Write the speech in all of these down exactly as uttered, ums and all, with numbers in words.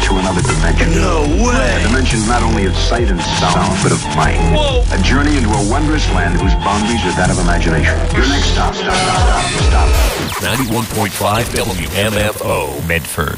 into another dimension. No way! A dimension not only of sight and sound, but of mind. Whoa! A journey into a wondrous land whose boundaries are that of imagination. Your next stop, stop, stop, stop, stop. ninety-one point five W M F O, Medford.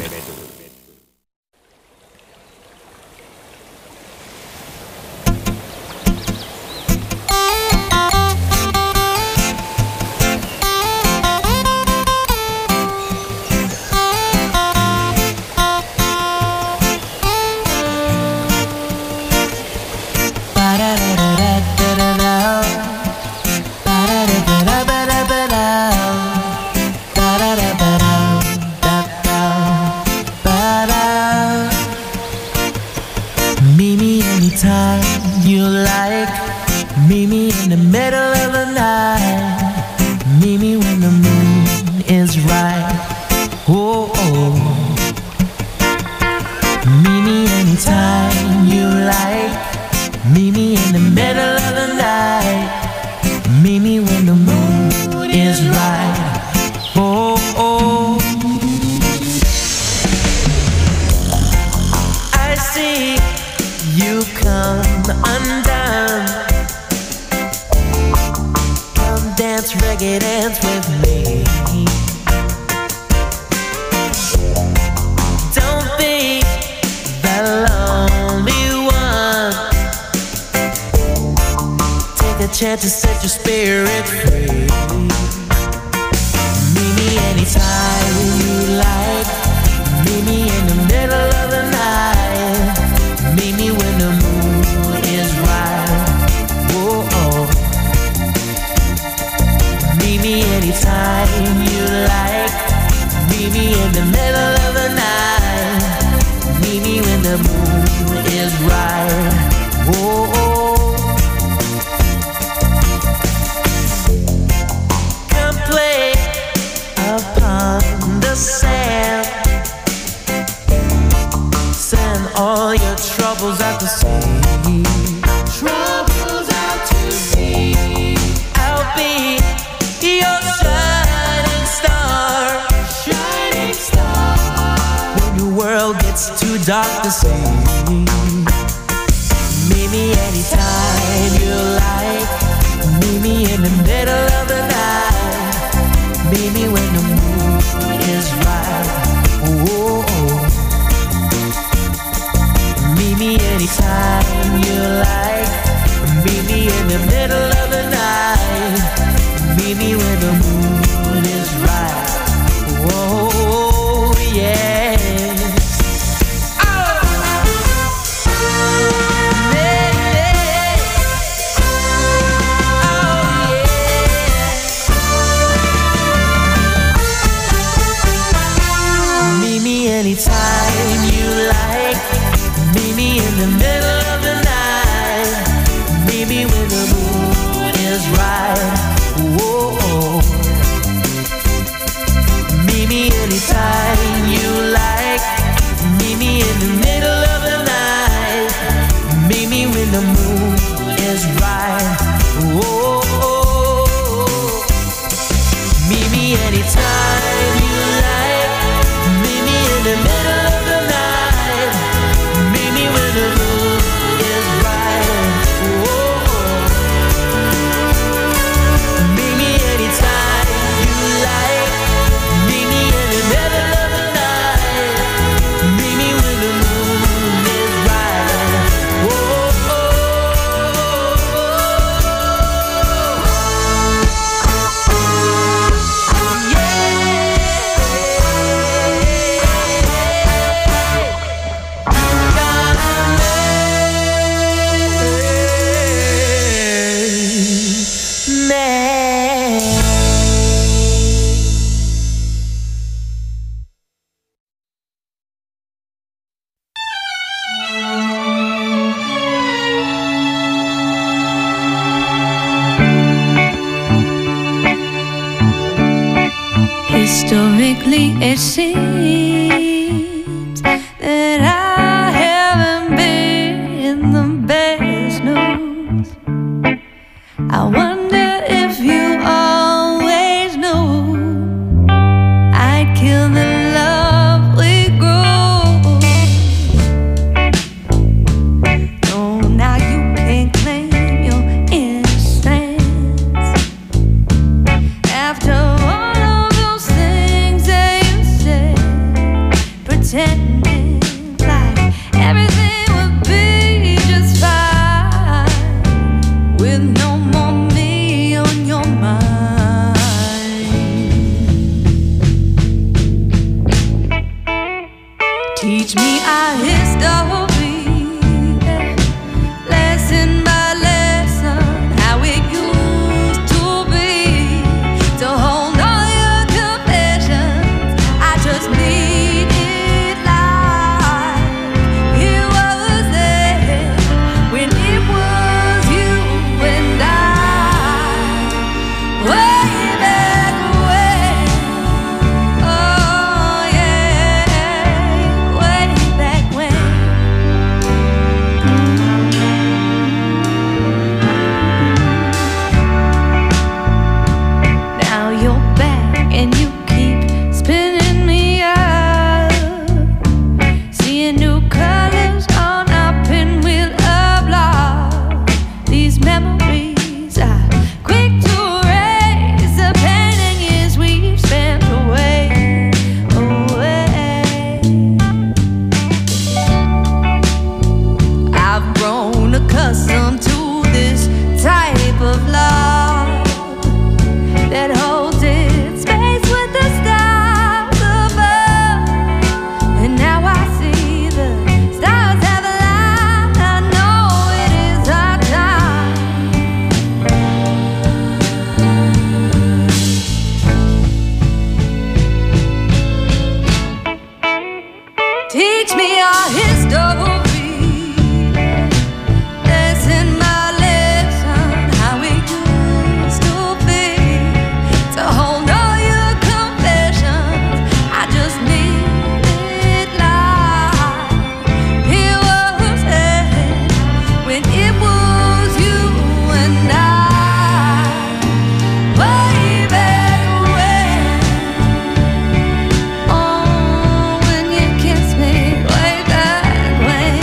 Chance to set your spirit free. Meet me anytime you like. Meet me in the middle of the night. Meet me when the moon is right. Whoa, oh. Meet me anytime you like. Meet me in the middle of the night. Meet me when the moon is right. Whoa, oh. Upon the sand, send all your troubles out to sea. Troubles out to sea. I'll be your shining star, shining star. When your world gets too dark to see, meet me anytime you like. Meet me in the middle of the night. Meet me when the moon is right. Whoa, oh. Meet me anytime you like. Meet me in the middle of the night. Meet me when the moon is right. Whoa, yes. Anytime you like. Meet me in the middle of the night. Meet me when the moon is right. Whoa. Meet me anytime you like. Meet me in the middle of the night. Meet me when the moon is right. Whoa. Meet me anytime you like. Meet me in the middle of the night. Meet me when the moon is right. Whoa. Meet me anytime you like. Meet me in the middle of the night. Meet me when the moon is right. Whoa. Historically, it seems that I haven't been the best news. I wonder if you always knew I'd kill the love we grew. pretending like everything would be just fine with no more me on your mind. Teach me our history, lesson by lesson, how it used to be. To hold all your confessions, I just need it like it was there when it was you and I, way back when. Oh yeah, way back when. Now you're back and you keep spinning me up, seeing new colors on our pinwheel of love. These memories are quick to erase the pain and years we've spent away, away. I've grown accustomed to this type of love that holds its space with the stars above. And now I see the stars have aligned. I know it is our time. Teach me our history, lesson by lesson, how it used to be. To hold all your confessions, I just need it like it was there when it was you and I, way back when. Oh, when you kissed me, way back when.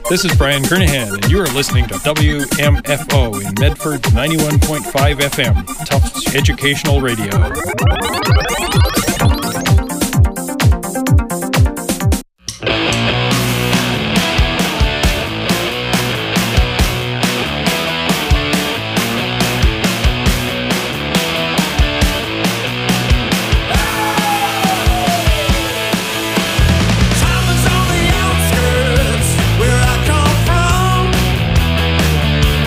This is Brian Kernahan, and you are listening to W M F O in Medford's ninety-one point five F M, Tufts Educational Radio.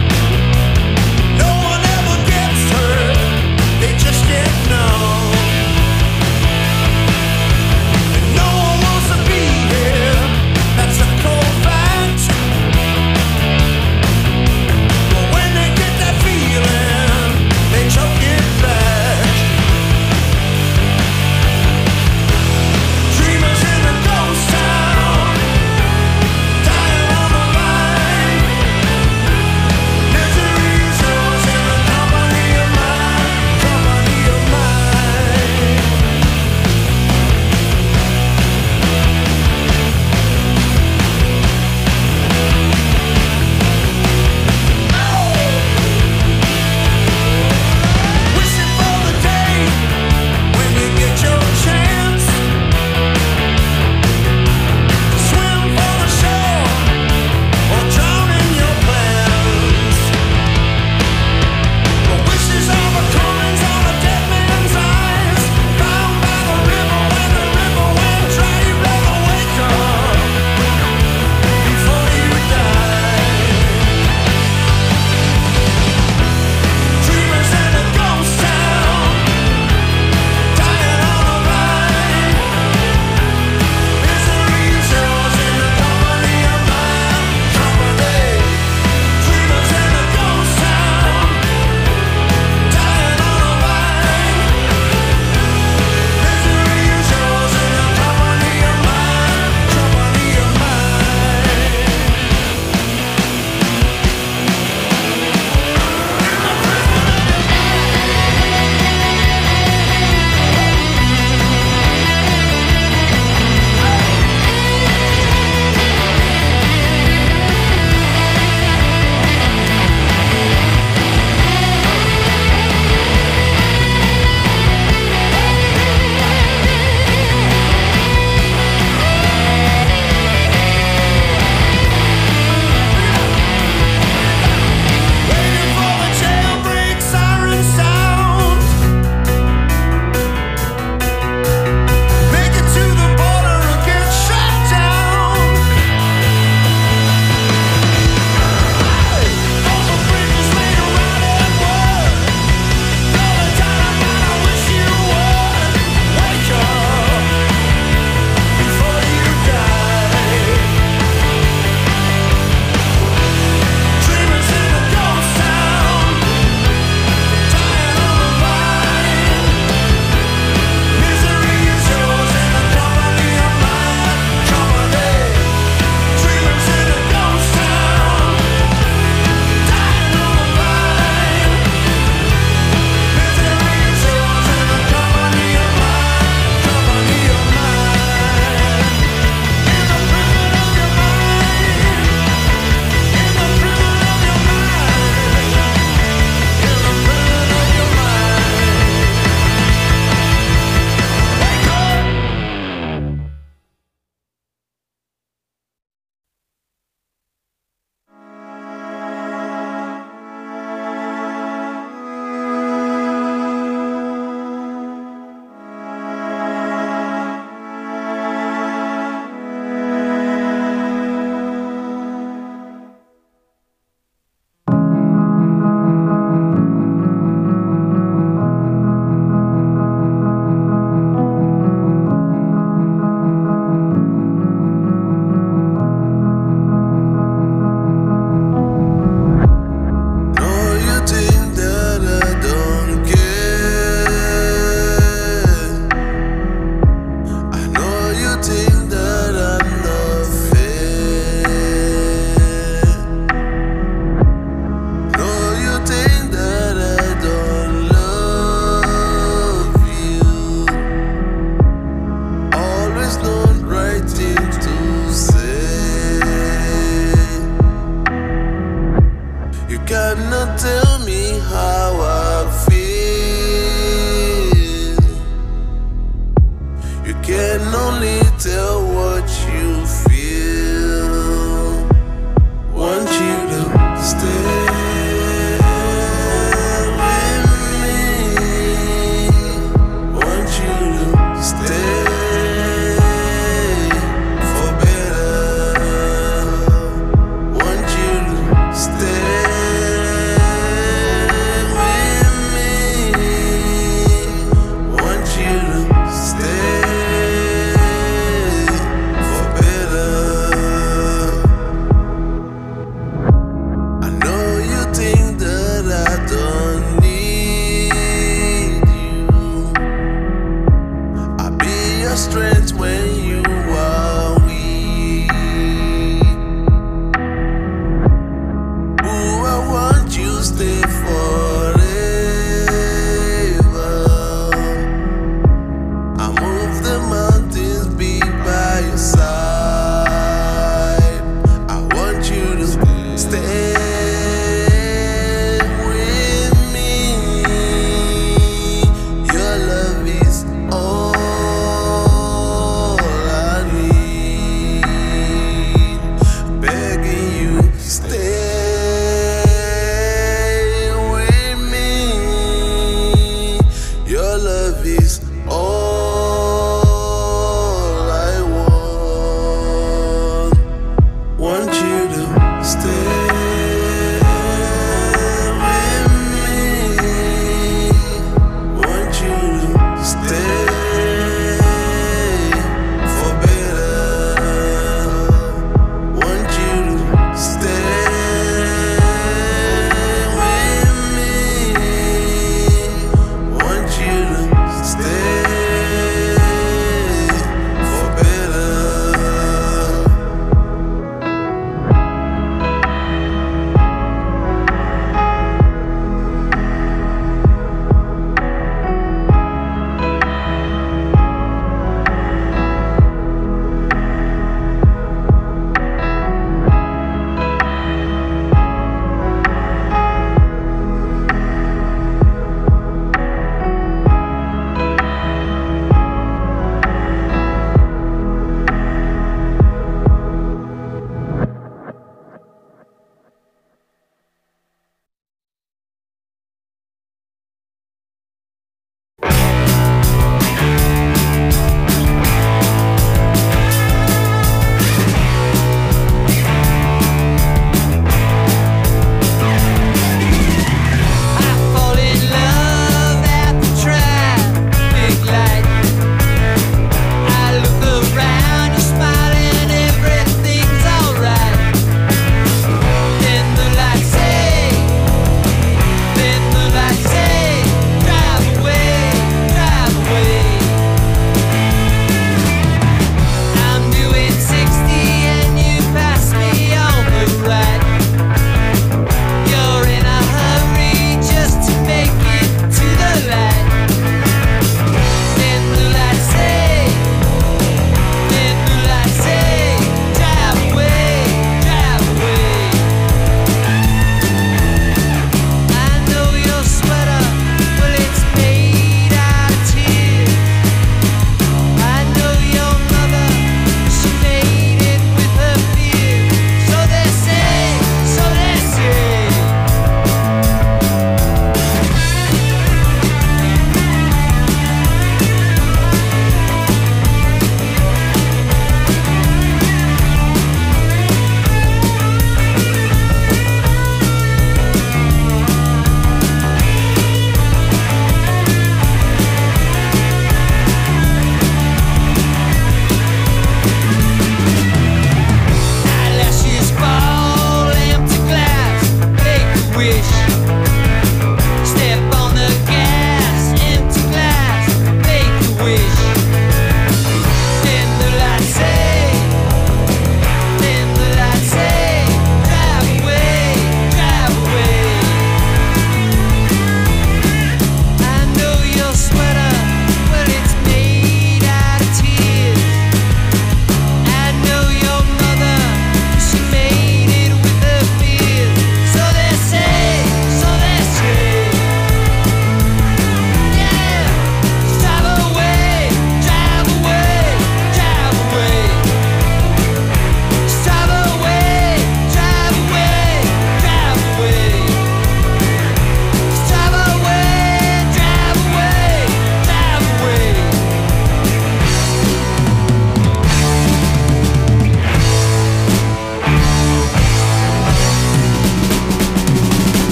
No one ever gets hurt, they just get numb.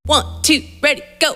One, two, ready, go.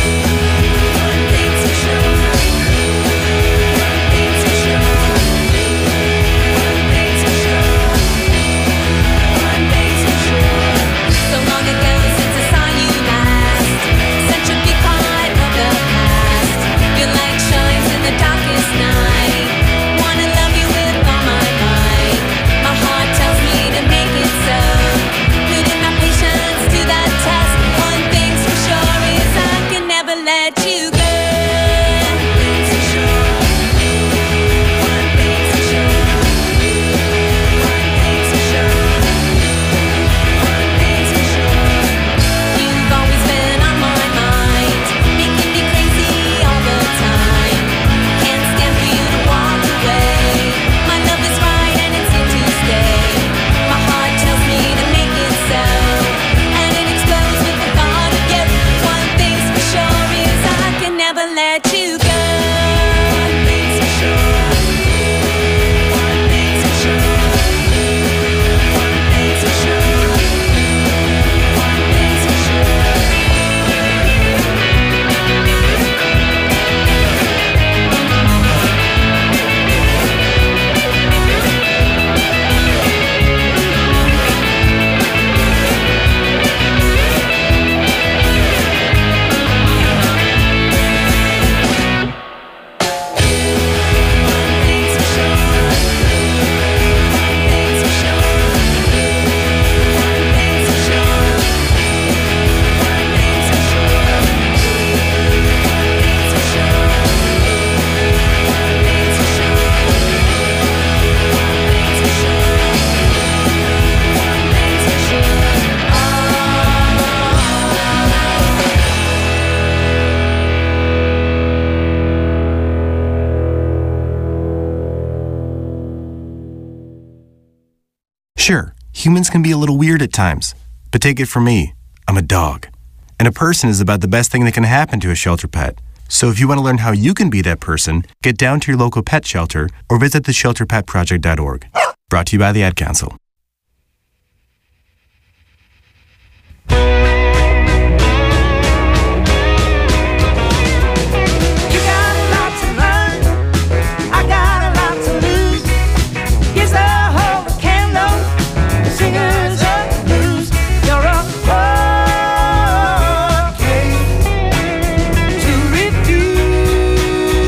Sure, humans can be a little weird at times, but take it from me, I'm a dog. And a person is about the best thing that can happen to a shelter pet. So if you want to learn how you can be that person, get down to your local pet shelter or visit the shelter pet project dot org. Brought to you by the Ad Council.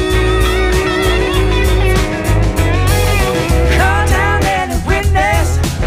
Call down any witness.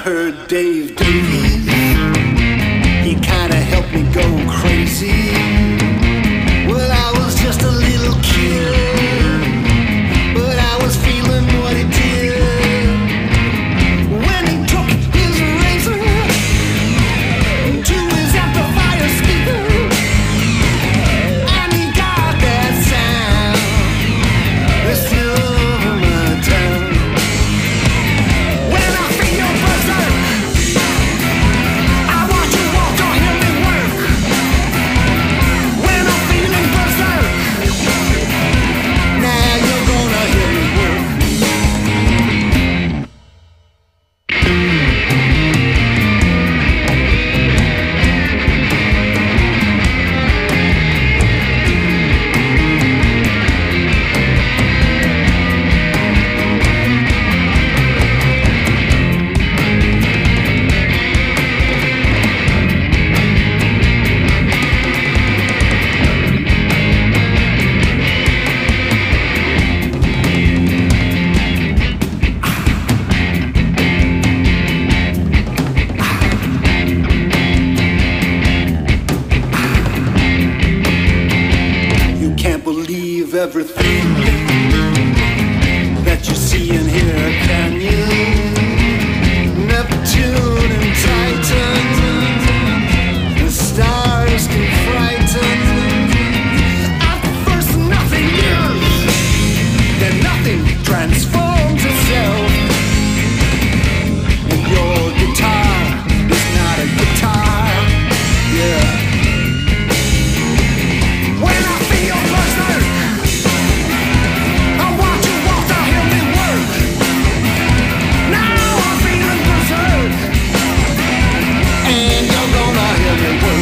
heard Dave Davies. He kinda helped me go crazy. Well, I was just a little kid, but I was feeling what he did. When he took his razor to his amplifier speaker, and he got that sound that's still over my town. When I feel your berserk, I want you walk or hear me work. When I'm feeling berserk, now you're gonna hear me work. You can't believe everything that you see and hear, can you? Neptune and Titan, the stars can frighten. At first nothing moves, then nothing transforms itself. And your guitar is not a guitar, yeah. When I feel berserk, I want you walk to hear me work. Now I'm feeling berserk, and you're gonna hear me work.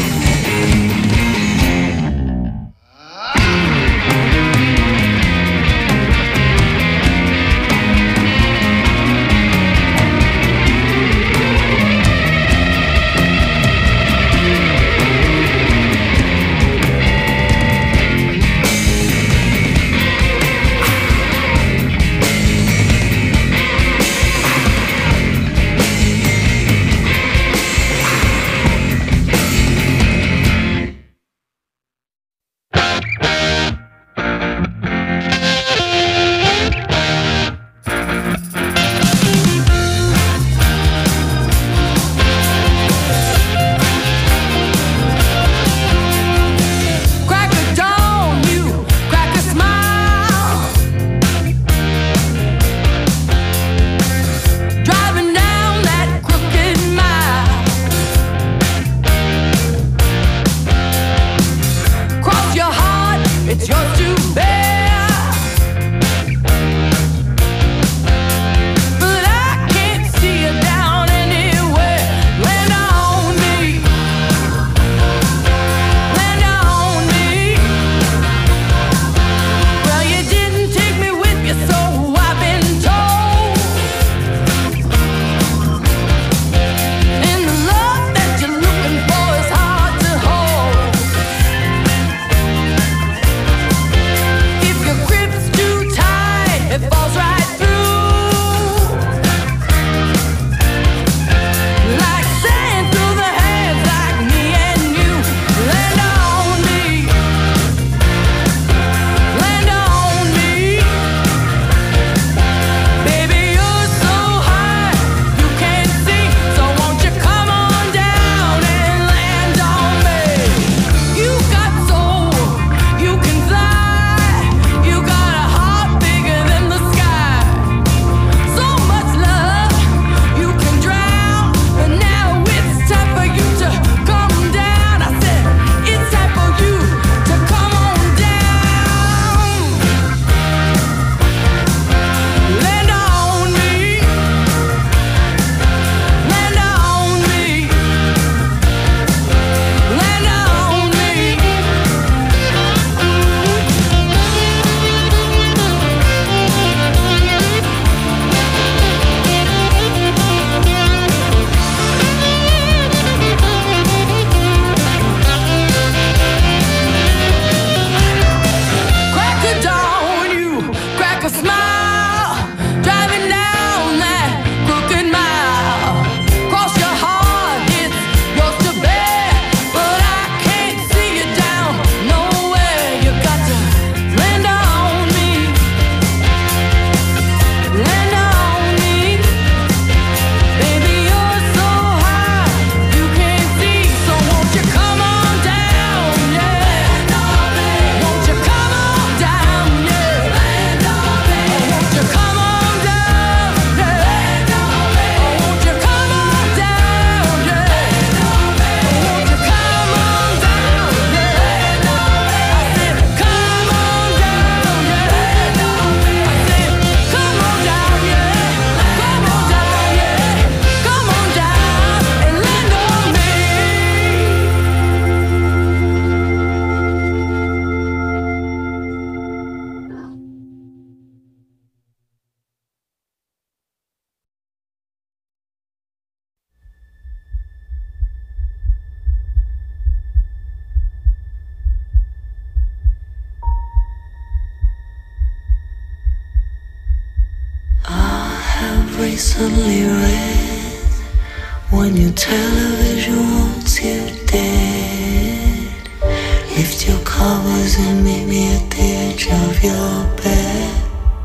recently read, when your television wants you dead, lift your covers and meet me at the edge of your bed.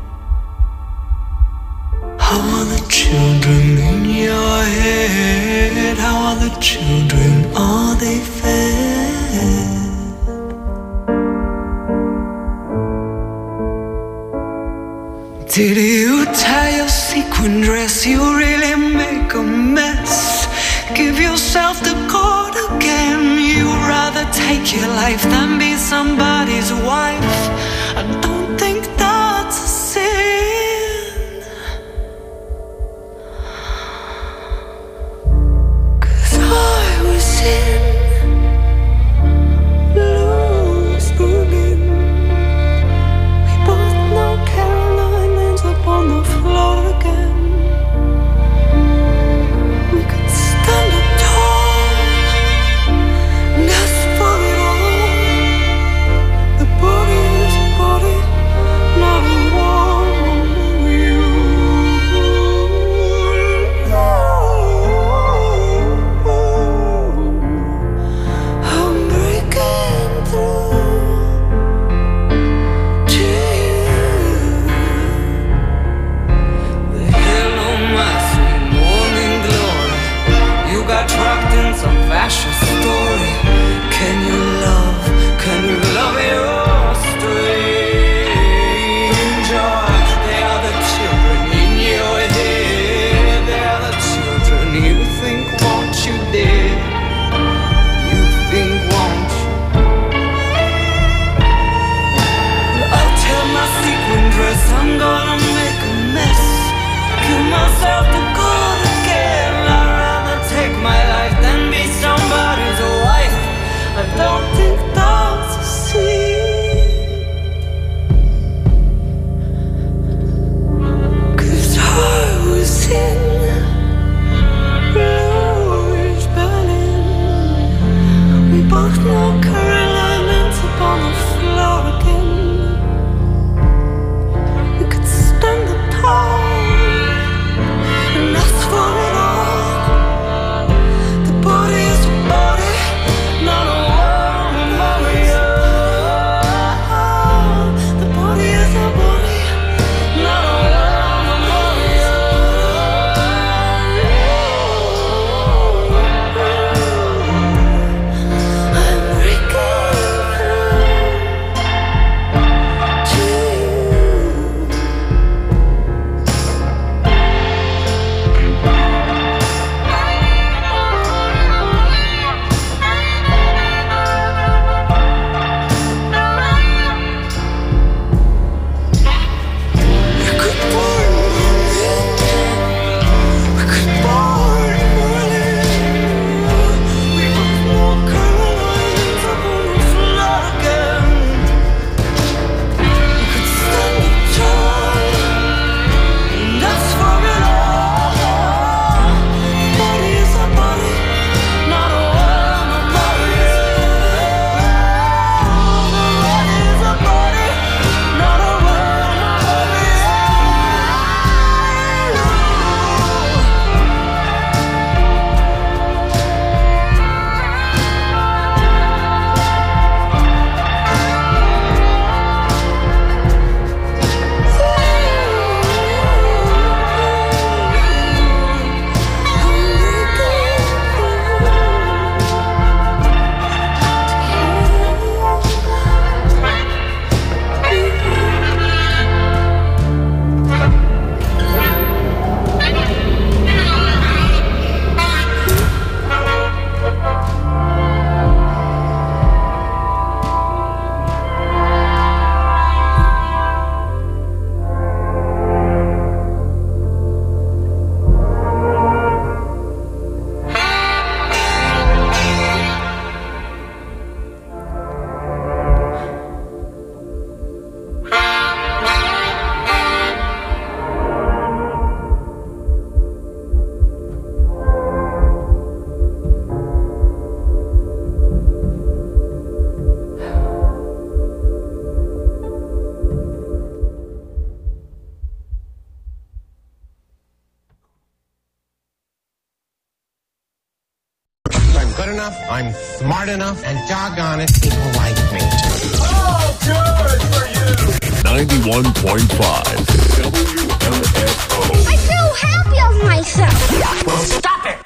How are the children in your head? How are the children? Are they fed? Did you tie your sequin dress? You really make a mess. Give yourself the cord again. You'd rather take your life than be somebody's wife. I don't think that's a sin, 'cause I was in loose moving. We both know Caroline ends up on the floor again. We could stand up tall and ask for it all. The body is good enough, I'm smart enough, and doggone it, people like me. Oh, good for you! ninety-one point five W M F O. I feel happy of myself. Well, stop it!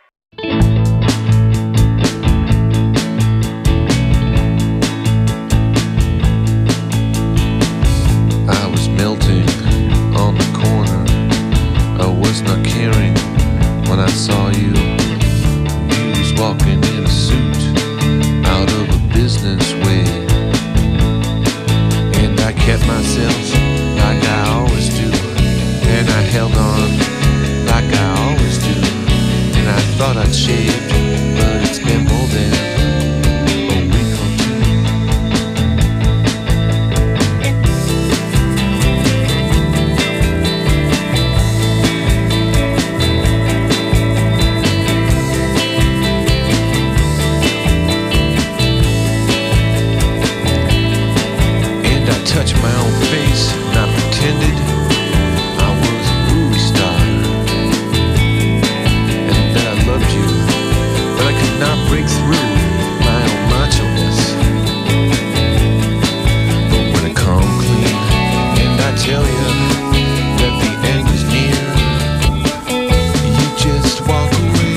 I was melting on the corner. I was not caring when I saw you. You was walking in a suit out of a business way, and I kept myself like I always do, and I held on like I always do, and I thought I'd shaved, but it's been more than touch my own face, and I pretended I was a movie star, and that I loved you, but I could not break through my own macho-ness. But when I come clean, and I tell you that the end is near, you just walk away.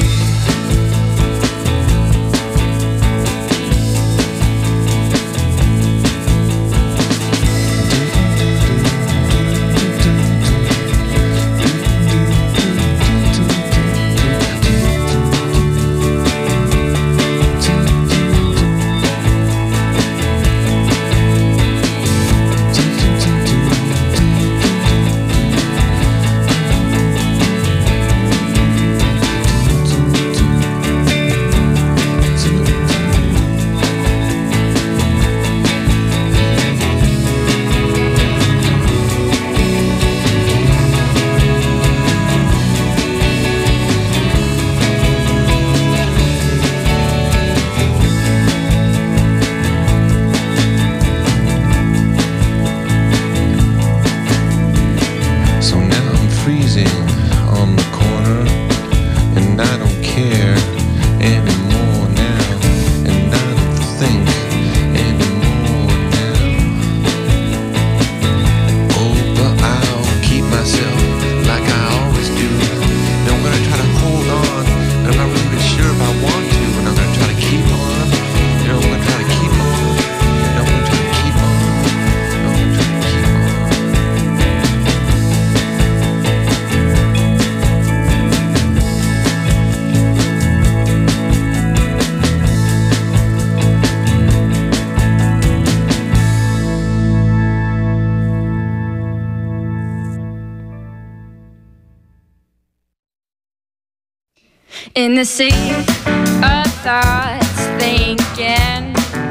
In the sea of thoughts thinking,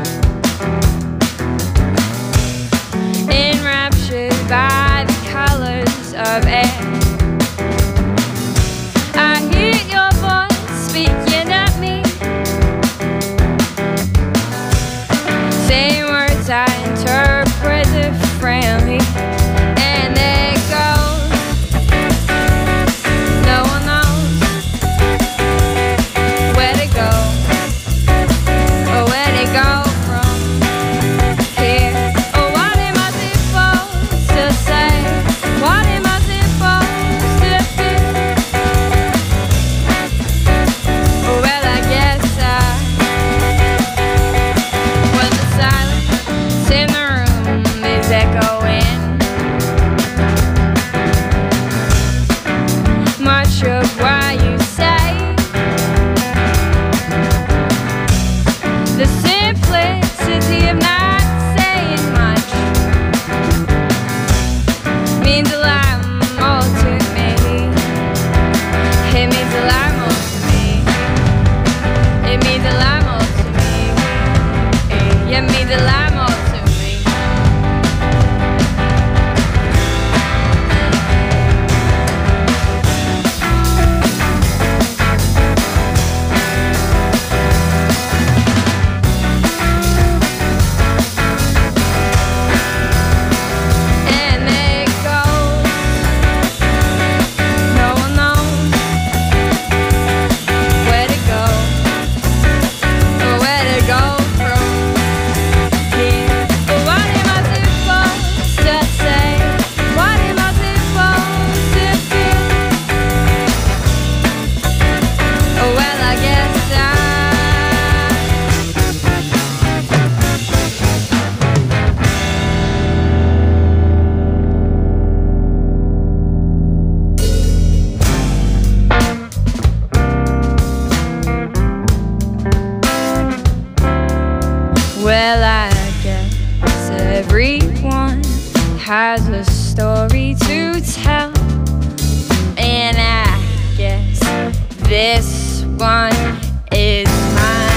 enraptured by the colors of air, I hear your voice speaking at me, saying words I interpret differently, and they go. No one knows where to go, or where to go from here. Oh, what am I supposed to say? What am I supposed has a story to tell, and I guess this one is mine.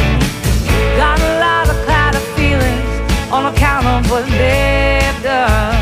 On account of what they've done.